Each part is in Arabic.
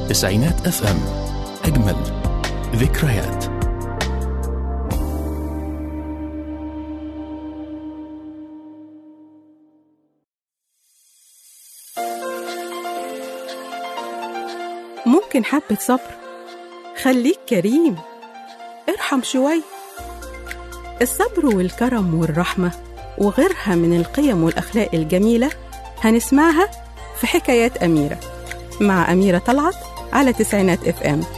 تسعينات اف ام. أجمل ذكريات. ممكن حبة صبر، خليك كريم، ارحم شوي. الصبر والكرم والرحمة وغيرها من القيم والأخلاق الجميلة هنسمعها في حكايات أميرة مع أميرة طلعت على تسعينات اف ام.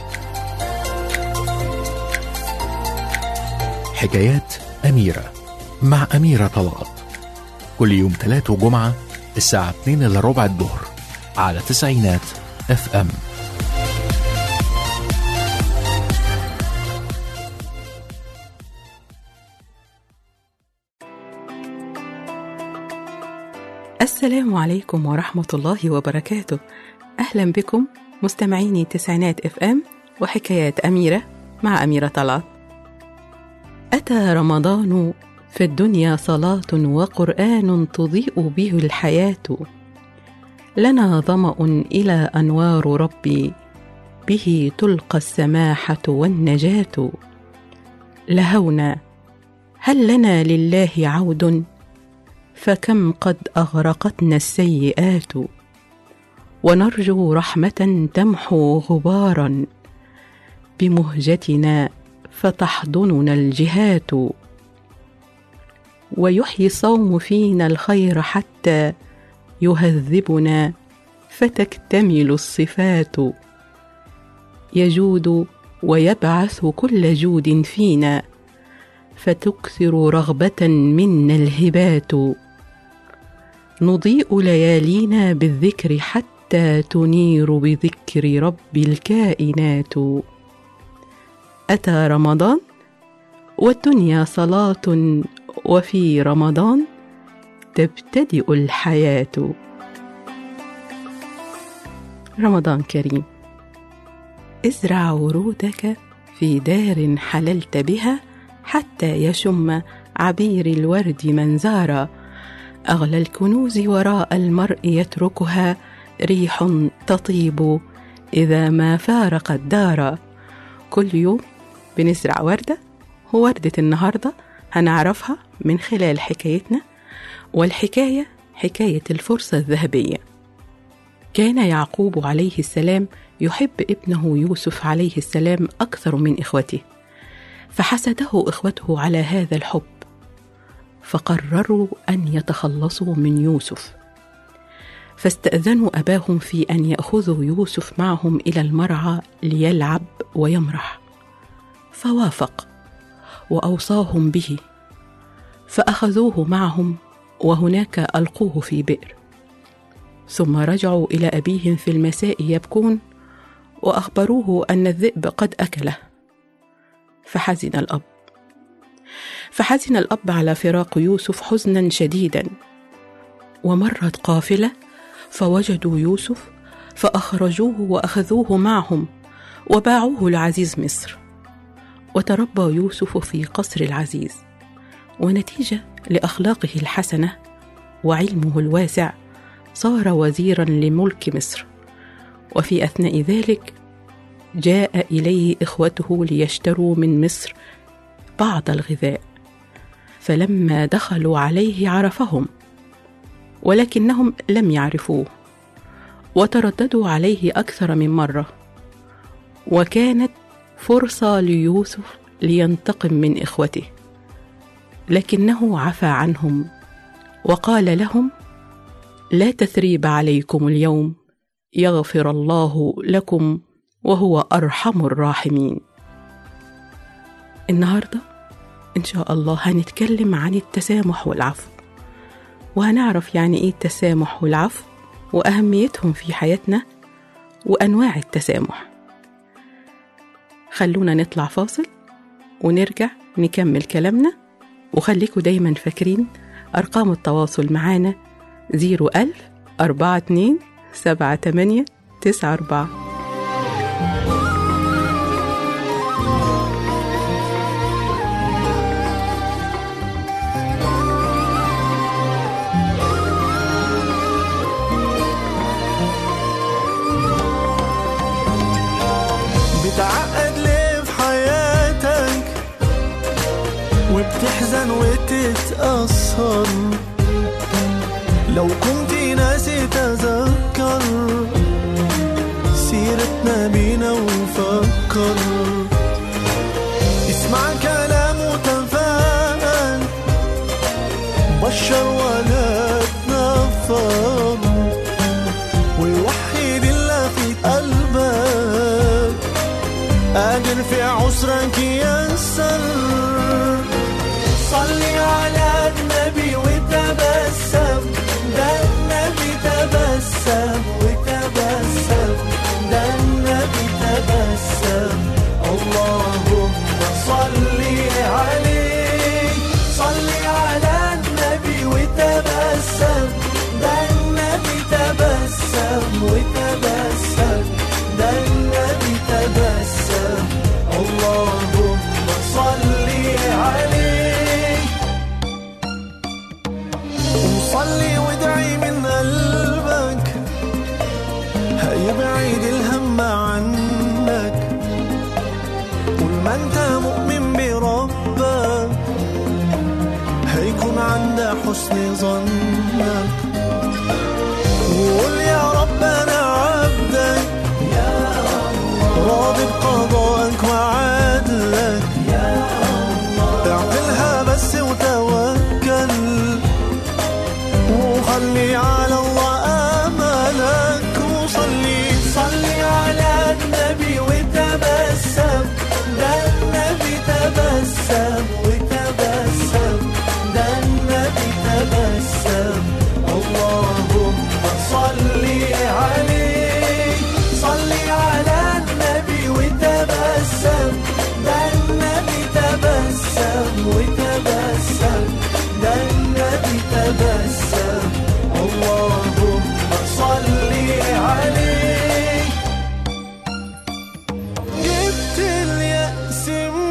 حكايات أميرة مع أميرة طلعت، كل يوم 3 وجمعة الساعة 2:15 الظهر على تسعينات اف ام. السلام عليكم ورحمة الله وبركاته. أهلا بكم مستمعيني تسعينات اف ام وحكايات أميرة مع أميرة طلعت. أتى رمضان، في الدنيا صلاة وقرآن تضيء به الحياة، لنا ظمأ إلى أنوار ربي، به تلقى السماحة والنجاة. لهونا هل لنا لله عود، فكم قد أغرقتنا السيئات، ونرجو رحمة تمحو غبارا، بمهجتنا فتحضننا الجهات. ويحيي الصوم فينا الخير حتى يهذبنا، فتكتمل الصفات. يجود ويبعث كل جود فينا، فتكثر رغبة منا الهبات. نضيء ليالينا بالذكر حتى تنير بذكر رب الكائنات. أتى رمضان والدنيا صلاة، وفي رمضان تبتدئ الحياة. رمضان كريم. ازرع ورودك في دار حللت بها، حتى يشم عبير الورد منزارا. أغلى الكنوز وراء المرء يتركها، ريح تطيب إذا ما فارق الدار. كل يوم بنزرع وردة، ووردة النهاردة هنعرفها من خلال حكايتنا، والحكاية حكاية الفرصة الذهبية. كان يعقوب عليه السلام يحب ابنه يوسف عليه السلام أكثر من إخوته، فحسده إخوته على هذا الحب، فقرروا أن يتخلصوا من يوسف، فاستأذنوا أباهم في أن يأخذوا يوسف معهم إلى المرعى ليلعب ويمرح، فوافق وأوصاهم به، فأخذوه معهم، وهناك ألقوه في بئر. ثم رجعوا إلى أبيهم في المساء يبكون، وأخبروه أن الذئب قد أكله. فحزن الأب على فراق يوسف حزنا شديدا. ومرت قافلة فوجدوا يوسف، فأخرجوه وأخذوه معهم وباعوه لعزيز مصر. وتربى يوسف في قصر العزيز، ونتيجة لأخلاقه الحسنة وعلمه الواسع صار وزيرا لملك مصر. وفي أثناء ذلك جاء إليه إخوته ليشتروا من مصر بعض الغذاء، فلما دخلوا عليه عرفهم، ولكنهم لم يعرفوه، وترددوا عليه أكثر من مرة. وكانت فرصة ليوسف لينتقم من إخوته، لكنه عفى عنهم وقال لهم: لا تثريب عليكم اليوم، يغفر الله لكم وهو أرحم الراحمين. النهاردة إن شاء الله هنتكلم عن التسامح والعفو، وهنعرف يعني إيه التسامح والعفو وأهميتهم في حياتنا وأنواع التسامح. خلونا نطلع فاصل ونرجع نكمل كلامنا، وخليكوا دايما فاكرين أرقام التواصل معانا 010427894. وبتحزن وتتأثر، لو كنت ناسي تذكر سيرتنا بينا وفكر، اسمع كلام وتفاءل، بشر ولا تنفر، ووحد الله في قلبك قادر في عسرك يسر. صلي على النبي وتبسم، ده النبي تبسم وتبسم، ده النبي تبسم. اللهم صلي عليه، صلي على النبي وتبسم، ده النبي تبسم وتبسم، ده النبي تبسم. اللهم صلي عليه، وصلي وادعي من قلبك هيبعد الهم عنك، كل ما انت مؤمن بربك هيكون عند حسن ظنك، وقول يا رب انا عبدك يا الله، راضي بقضائك وعدلك يا الله، اعملها بس وتوكل، وخلي على الله املك، وصلي صلي على النبي وتبسم، ده النبي تبسم وتبسم، ده النبي تبسم. اللهم صلي عليه، صلي على النبي وتبسم، ده النبي تبسم وتبسم، ده النبي تبسم. اللهم صلي عليه. جبت اليأس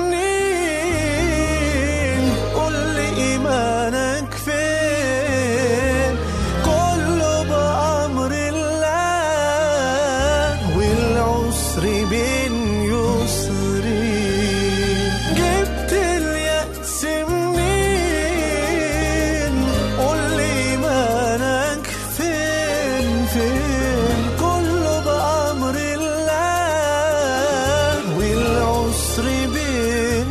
منين؟ قل لي إيمانك فين؟ كله بأمر الله، والعسر بين يسرين. جبت اليأس منين؟ قل لي إيمانك فين فين؟ كله بأمر الله، والعسر بين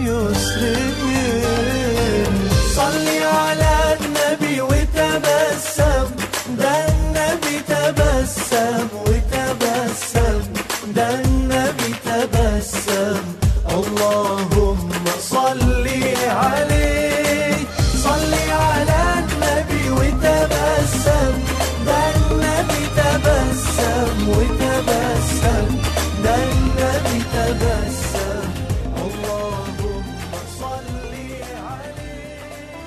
يسرين. صلي على النبي وتبسم، ده النبي تبسم وتبسم، ده النبي تبسم. اللهم صلي عليه، صلي على النبي وتبسم، ده النبي تبسم وتبسم، ده النبي تبسم. اللهم صلي عليه.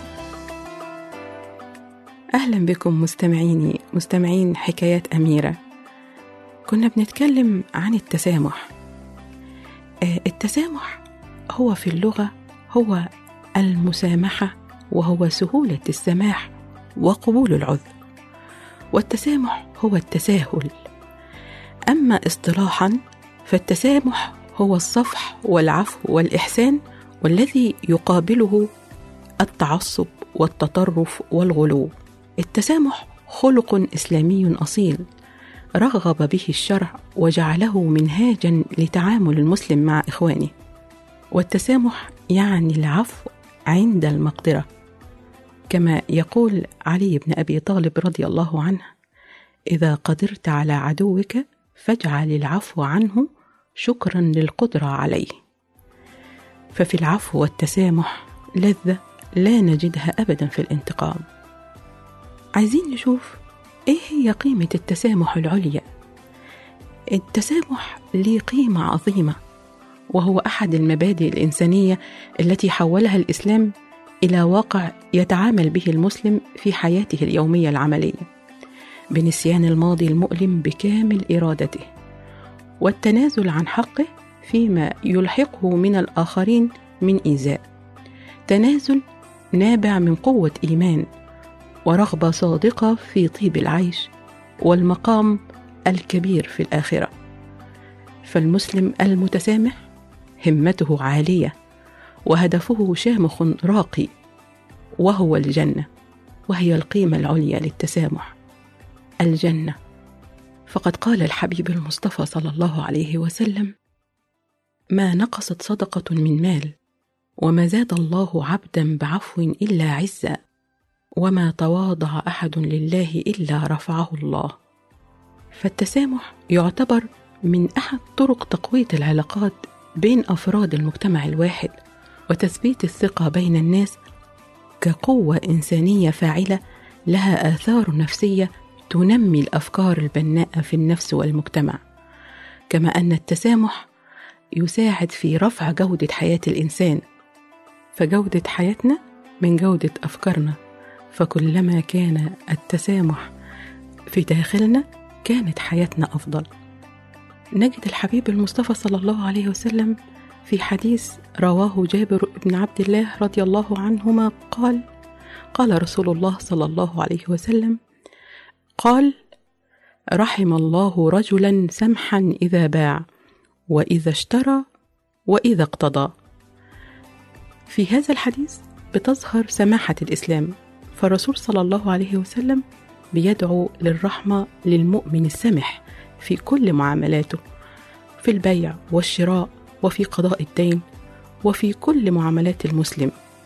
أهلا بكم مستمعين حكايات أميرة. كنا بنتكلم عن التسامح. التسامح هو في اللغة هو المسامحة، وهو سهولة السماح وقبول العذر، والتسامح هو التساهل. أما اصطلاحا فالتسامح هو الصفح والعفو والإحسان، والذي يقابله التعصب والتطرف والغلو. التسامح خلق إسلامي أصيل رغب به الشرع وجعله منهاجا لتعامل المسلم مع إخوانه. والتسامح يعني العفو عند المقدرة، كما يقول علي بن أبي طالب رضي الله عنه: إذا قدرت على عدوك فاجعل العفو عنه شكرا للقدرة عليه. ففي العفو والتسامح لذة لا نجدها أبدا في الانتقام. عايزين نشوف إيه هي قيمة التسامح العليا. التسامح له قيمة عظيمة، وهو أحد المبادئ الإنسانية التي حولها الإسلام إلى واقع يتعامل به المسلم في حياته اليومية العملية، بنسيان الماضي المؤلم بكامل إرادته، والتنازل عن حقه فيما يلحقه من الآخرين من إيذاء. تنازل نابع من قوة إيمان ورغبة صادقة في طيب العيش والمقام الكبير في الآخرة. فالمسلم المتسامح همته عالية، وهدفه شامخ راقي، وهو الجنة، وهي القيمة العليا للتسامح، الجنة. فقد قال الحبيب المصطفى صلى الله عليه وسلم: ما نقصت صدقة من مال، وما زاد الله عبدا بعفو إلا عزا، وما تواضع أحد لله إلا رفعه الله. فالتسامح يعتبر من أحد طرق تقوية العلاقات بين أفراد المجتمع الواحد، وتثبيت الثقة بين الناس كقوة إنسانية فاعلة لها آثار نفسية تنمي الأفكار البناءة في النفس والمجتمع. كما أن التسامح يساعد في رفع جودة حياة الإنسان، فجودة حياتنا من جودة أفكارنا، فكلما كان التسامح في داخلنا كانت حياتنا أفضل. نجد الحبيب المصطفى صلى الله عليه وسلم في حديث رواه جابر بن عبد الله رضي الله عنهما قال رسول الله صلى الله عليه وسلم: قال: رحم الله رجلا سمحا إذا باع، وإذا اشترى، وإذا اقتضى. في هذا الحديث بتظهر سماحة الإسلام، فالرسول صلى الله عليه وسلم بيدعو للرحمة للمؤمن السمح في كل معاملاته، في البيع والشراء، وفي قضاء الدين، وفي كل معاملات المسلم.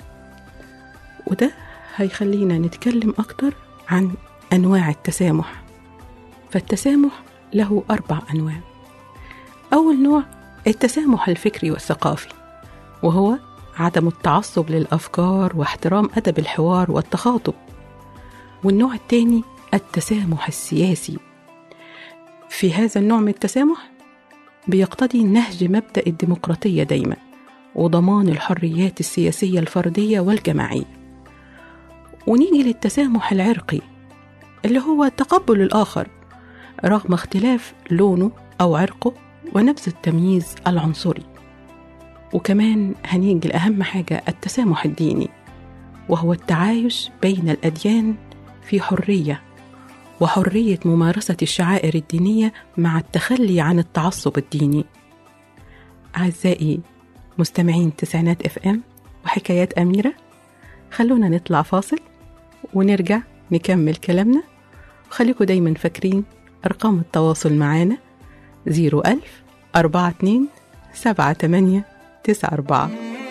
وده هيخلينا نتكلم أكتر عن أنواع التسامح. فالتسامح له 4 أنواع. أول نوع التسامح الفكري والثقافي، وهو عدم التعصب للأفكار واحترام أدب الحوار والتخاطب. والنوع الثاني التسامح السياسي. في هذا النوع من التسامح بيقتضي نهج مبدأ الديمقراطية دايما، وضمان الحريات السياسية الفردية والجماعية. ونيجي للتسامح العرقي، اللي هو تقبل الآخر رغم اختلاف لونه أو عرقه، ونبذ التمييز العنصري. وكمان هنيجي لأهم حاجة التسامح الديني، وهو التعايش بين الأديان في حرية، وحرية ممارسة الشعائر الدينية مع التخلي عن التعصب الديني. أعزائي مستمعين تسعينات FM وحكايات أميرة، خلونا نطلع فاصل ونرجع نكمل كلامنا. وخليكم دايما فاكرين أرقام التواصل معانا 01000 42 78 94.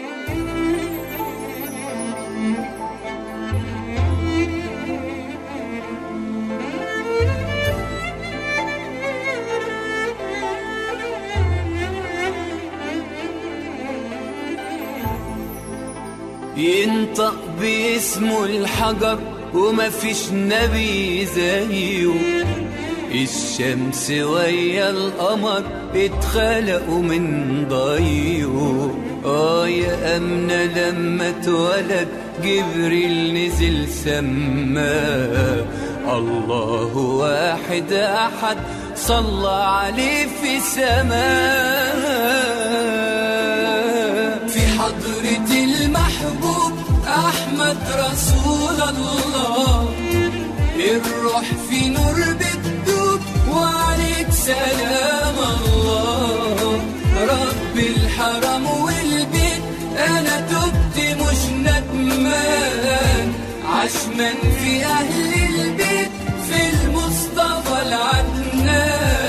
ينطق باسمه الحجر وما فيش نبي زيه، الشمس ويا القمر اتخلقوا من ضيه. يا أمنة لما اتولد جبريل نزل سما، الله واحد أحد صلى عليه في سماء. في حضرة المحبوب أحمد رسول الله، الروح في نور بتدوب وعليك سلام الله. رب الحرم والبيت أنا تبت مش ندمان، عشمان في أهل البيت في المصطفى العدنان.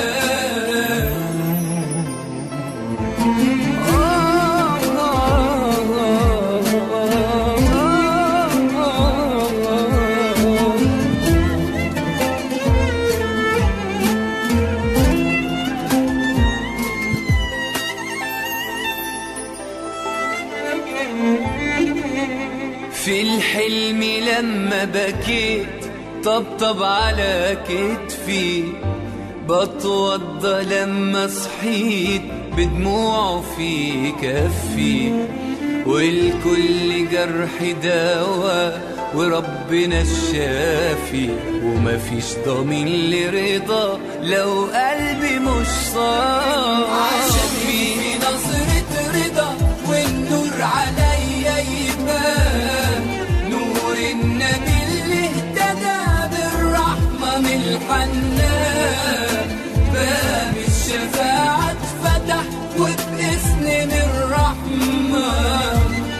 في الحلم لما بكيت طبطب على كتفي، بتوضى لما صحيت بدموعه في كفي. والكل جرح دواء وربنا الشافي، ومفيش ضمين لرضا لو قلبي مش صافي. عشان فيه نظرة رضا والنور عليا يبان، نور النبي اللي اهتدى بالرحمة من الحنان. باب الشفاعة اتفتح وباسم الرحمن،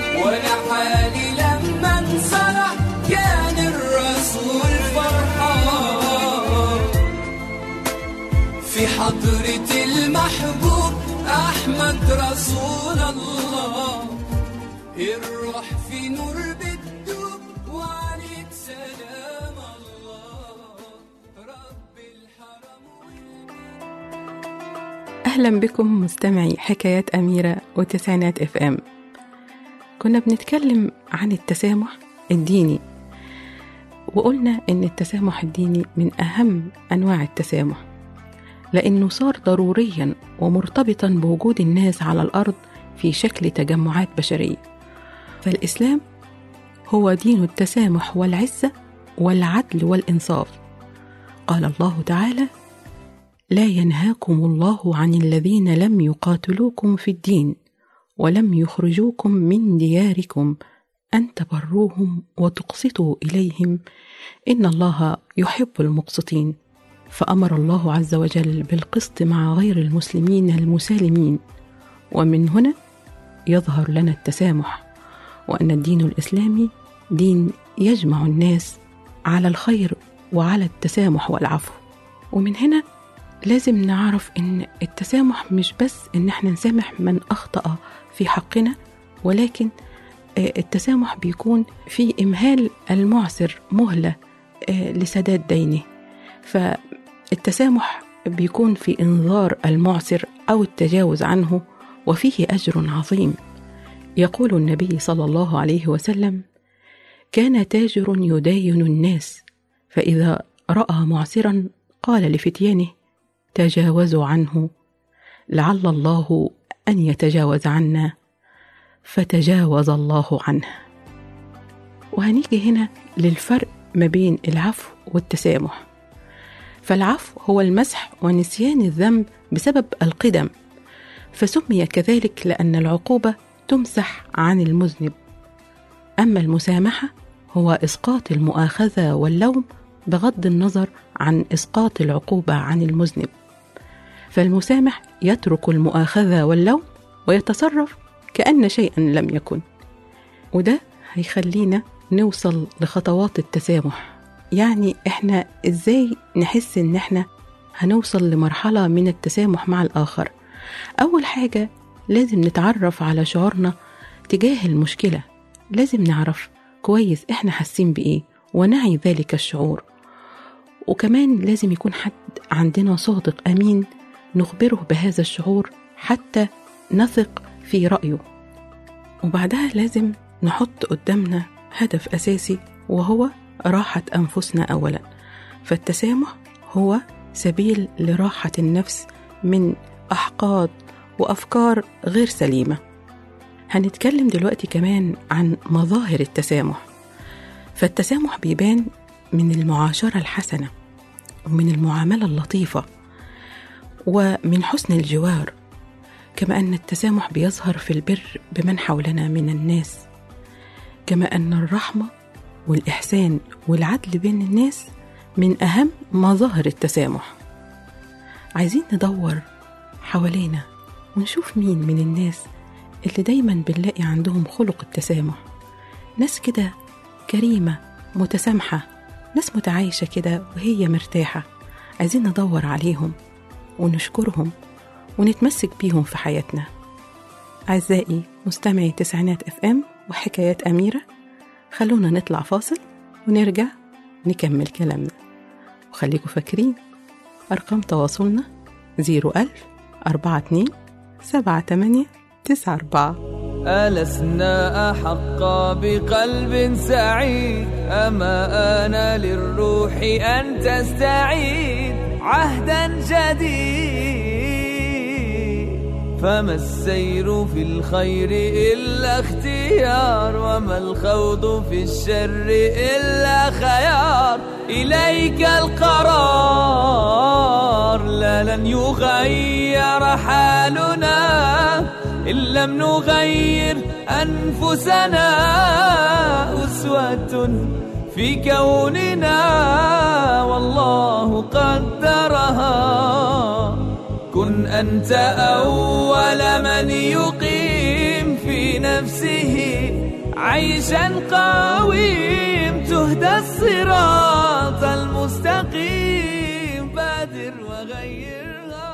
في حضرة المحبوب أحمد رسول الله، الروح في نور بتدوب وعليك سلام الله رب الحرم. أهلا بكم مستمعي حكايات أميرة وتسعينات FM. كنا بنتكلم عن التسامح الديني، وقلنا إن التسامح الديني من أهم أنواع التسامح، لأنه صار ضروريا ومرتبطا بوجود الناس على الأرض في شكل تجمعات بشرية. فالإسلام هو دين التسامح والعزة والعدل والإنصاف. قال الله تعالى: لا ينهاكم الله عن الذين لم يقاتلوكم في الدين ولم يخرجوكم من دياركم أن تبروهم وتقسطوا إليهم إن الله يحب المقسطين. فأمر الله عز وجل بالقسط مع غير المسلمين المسالمين، ومن هنا يظهر لنا التسامح، وأن الدين الإسلامي دين يجمع الناس على الخير وعلى التسامح والعفو. ومن هنا لازم نعرف إن التسامح مش بس إن احنا نسامح من أخطأ في حقنا، ولكن التسامح بيكون في إمهال المعسر مهلة لسداد دينه. فالتسامح بيكون في إنذار المعسر أو التجاوز عنه، وفيه أجر عظيم. يقول النبي صلى الله عليه وسلم: كان تاجر يداين الناس، فإذا رأى معسرا قال لفتيانه: تجاوزوا عنه لعل الله أن يتجاوز عنا، فتجاوز الله عنه. وهنيجي هنا للفرق ما بين العفو والتسامح. فالعفو هو المسح ونسيان الذنب بسبب القدم، فسمي كذلك لأن العقوبة تمسح عن المذنب. أما المسامحة هو إسقاط المؤاخذة واللوم بغض النظر عن إسقاط العقوبة عن المذنب. فالمسامح يترك المؤاخذة واللوم ويتصرف كأن شيئا لم يكن. وده هيخلينا نوصل لخطوات التسامح. يعني إحنا إزاي نحس إن إحنا هنوصل لمرحلة من التسامح مع الآخر؟ أول حاجة لازم نتعرف على شعورنا تجاه المشكلة. لازم نعرف كويس إحنا حاسين بإيه ونعي ذلك الشعور. وكمان لازم يكون حد عندنا صادق أمين نخبره بهذا الشعور حتى نثق في رأيه. وبعدها لازم نحط قدامنا هدف أساسي، وهو راحة أنفسنا أولا. فالتسامح هو سبيل لراحة النفس من أحقاد وأفكار غير سليمة. هنتكلم دلوقتي كمان عن مظاهر التسامح. فالتسامح بيبان من المعاشرة الحسنة، ومن المعاملة اللطيفة، ومن حسن الجوار. كما أن التسامح بيظهر في البر بمن حولنا من الناس. كما أن الرحمة والإحسان والعدل بين الناس من أهم مظاهر التسامح. عايزين ندور حوالينا ونشوف مين من الناس اللي دايما بنلاقي عندهم خلق التسامح. ناس كده كريمة متسامحة، ناس متعايشة كده وهي مرتاحة. عايزين ندور عليهم ونشكرهم ونتمسك بيهم في حياتنا. أعزائي مستمعي تسعينات FM وحكايات أميرة، خلونا نطلع فاصل ونرجع نكمل كلامنا. وخليكم فاكرين أرقام تواصلنا 010427894. ألسنا أحق بقلب سعيد، أما أنا للروح أن تستعيد عهدا جديد. فما السير في الخير إلا اختيار، وما الخوض في الشر إلا خيار. إليك القرار، لا لن يغير حالنا إن لم نغير أنفسنا. أسوة في كوننا والله قدرها. كن أنت أول من يقيم في نفسه عيشا قويم، تهدى الصراط المستقيم. بادر وغيرها.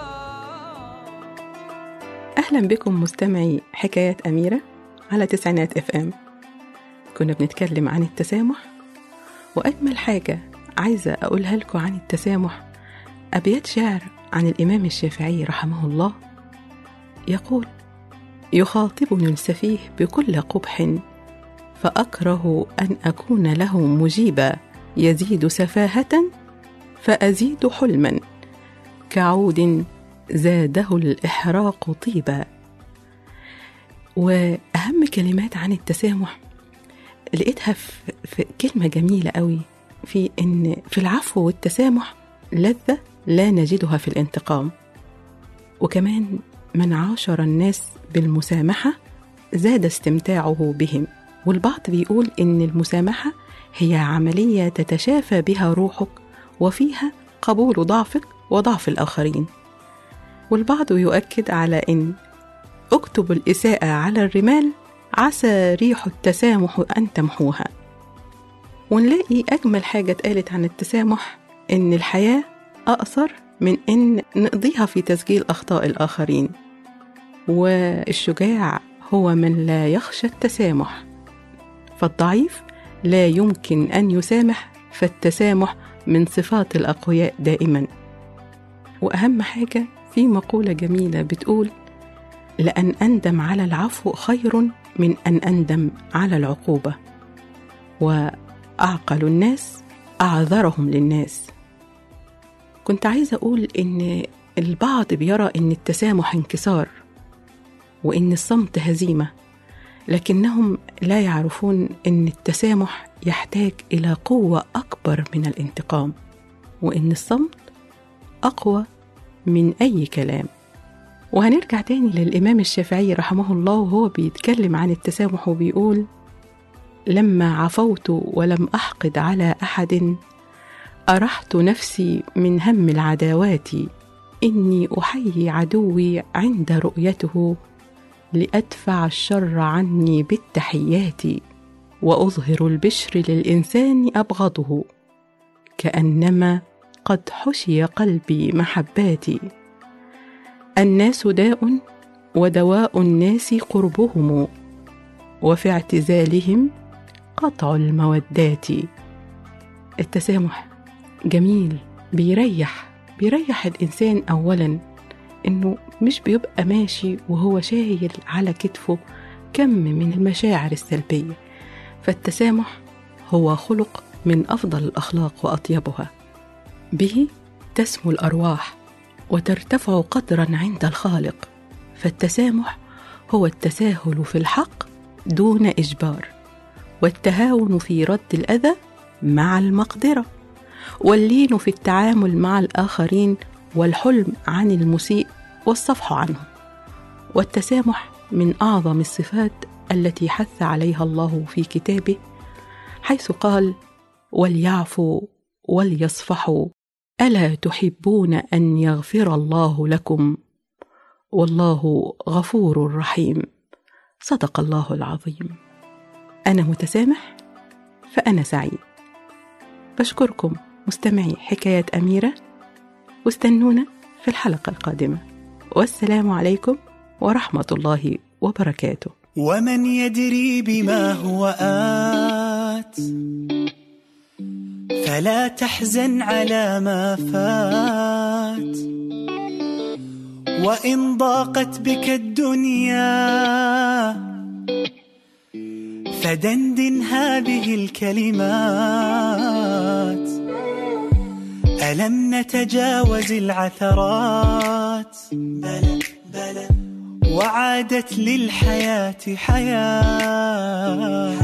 أهلا بكم مستمعي حكايات أميرة على 90 FM. كنا بنتكلم عن التسامح، وأجمل حاجة عايزة أقولها لكم عن التسامح أبيات شعر عن الإمام الشافعي رحمه الله، يقول: يخاطبني السفيه بكل قبح، فأكره أن أكون له مجيبا، يزيد سفاهة فأزيد حلما، كعود زاده الإحراق طيبا. وأهم كلمات عن التسامح لقيتها في كلمة جميلة قوي، في إن في العفو والتسامح لذة لا نجدها في الانتقام. وكمان من عاشر الناس بالمسامحة زاد استمتاعه بهم. والبعض بيقول إن المسامحة هي عملية تتشافى بها روحك، وفيها قبول ضعفك وضعف الآخرين. والبعض يؤكد على إن اكتب الإساءة على الرمال، عسى ريح التسامح أن تمحوها. ونلاقي أجمل حاجة اتقالت عن التسامح إن الحياة أقصر من إن نقضيها في تسجيل أخطاء الآخرين، والشجاع هو من لا يخشى التسامح، فالضعيف لا يمكن أن يسامح، فالتسامح من صفات الأقوياء دائما. وأهم حاجة في مقولة جميلة بتقول: لأن أندم على العفو خير من أن أندم على العقوبة، وأعقل الناس أعذرهم للناس. كنت عايزة أقول إن البعض بيرى إن التسامح انكسار، وإن الصمت هزيمة، لكنهم لا يعرفون إن التسامح يحتاج إلى قوة أكبر من الانتقام، وإن الصمت أقوى من أي كلام. وهنرجع تاني للإمام الشافعي رحمه الله وهو بيتكلم عن التسامح وبيقول: لما عفوت ولم أحقد على أحد، أرحت نفسي من هم العداوات، إني أحيي عدوي عند رؤيته، لأدفع الشر عني بالتحيات، وأظهر البشر للإنسان أبغضه، كأنما قد حشي قلبي محباتي. الناس داء ودواء الناس قربهم، وفي اعتزالهم قطع المودات. التسامح جميل، بيريح الإنسان أولا، إنه مش بيبقى ماشي وهو شايل على كتفه كم من المشاعر السلبية. فالتسامح هو خلق من أفضل الأخلاق وأطيبها، به تسمو الأرواح وترتفع قدرا عند الخالق. فالتسامح هو التساهل في الحق دون إجبار، والتهاون في رد الأذى مع المقدرة، واللين في التعامل مع الآخرين، والحلم عن المسيء والصفح عنه. والتسامح من أعظم الصفات التي حث عليها الله في كتابه، حيث قال: وليعفوا وليصفحوا، ألا تحبون أن يغفر الله لكم، والله غفور رحيم. صدق الله العظيم. أنا متسامح فأنا سعيد. بشكركم مستمعي حكايات أميرة، واستنونا في الحلقة القادمة، والسلام عليكم ورحمة الله وبركاته. ومن يدري بما هو آت، فلا تحزن على ما فات، وإن ضاقت بك الدنيا فدندن هذه الكلمات: ألم نتجاوز العثرات؟ بلى بلى، وعادت للحياة حياة.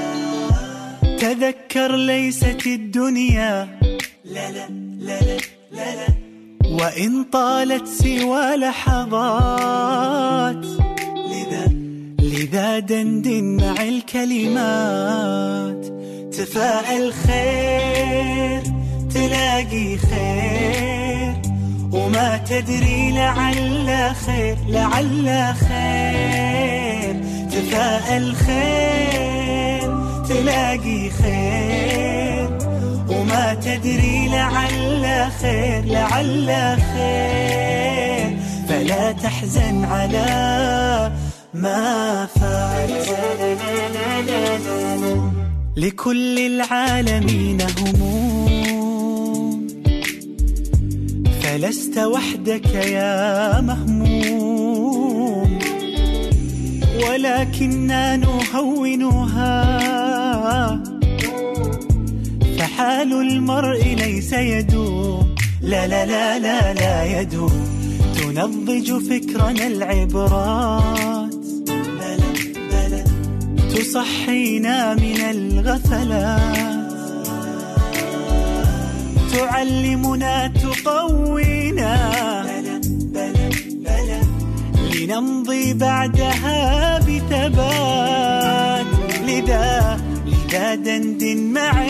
تذكر ليست الدنيا لا لا لا لا لا، وإن طالت سوى لحظات. لذا دندن مع الكلمات، تفاءل خير تلاقي خير، وما تدري لعل خير لعل خير. تفاءل خير تلاقي خير، وما تدري لعل خير لعل خير. فلا فلا تحزن على ما فات. لكل العالمين هموم، فلست وحدك يا مهموم، ولكننا نهونها، فحال المرء ليس يدوم، لا لا لا لا لا يدوم. تنضج فكرنا العبرات، بلى بلى تصحينا من الغفلات، تعلمنا تقوينا، بلى بلى بلى لنمضي بعدها بثبات. لذا دندن مع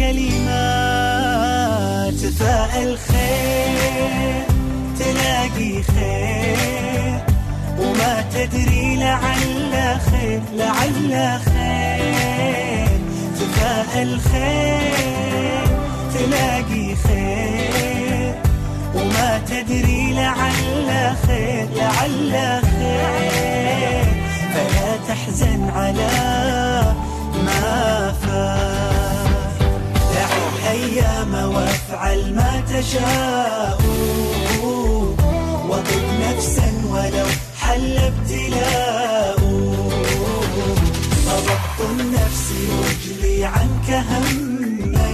الكلمات، تفاءل خير تلاقي خير، وما تدري لعل خير لعل خير. تفاءل خير تلاقي خير، وما تدري لعل خير لعل خير. فلا تحزن على ما فات، دع الأيام وافعل ما تشاء، وطب نفسا ولو حل ابتلاء. فضبط النفس يجلي عنك هما،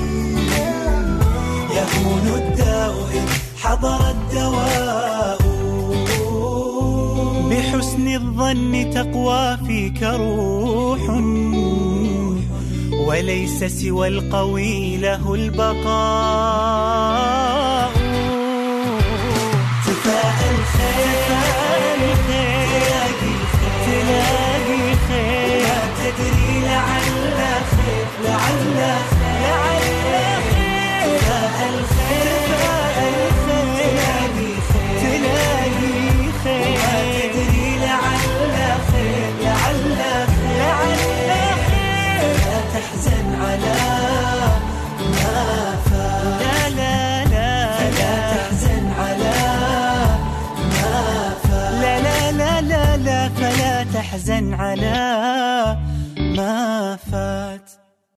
يهون الداء إن حضر الدواء. بحسن الظن تقوى فيك روح، وليس سوى القوي له البقاء. تفاءل خير تلاقي خير، لا تدري لعل خير لعل خير. تفاءل خير تلاقي خير، لا تدري لعل خير لعل خير. لا تحزن على ما فات، لا لا لا فلا تحزن على ما فات، لا لا لا لا لا فلا تحزن على ما فات.